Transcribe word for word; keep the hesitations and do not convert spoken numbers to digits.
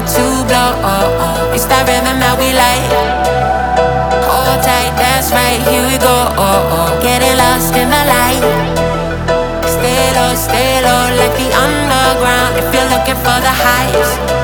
to blow. Oh, oh. It's that rhythm that we like. Hold tight, that's right, here we go. Oh, oh. Getting lost in the light. Stay low, stay low, like the underground. If you're looking for the highs.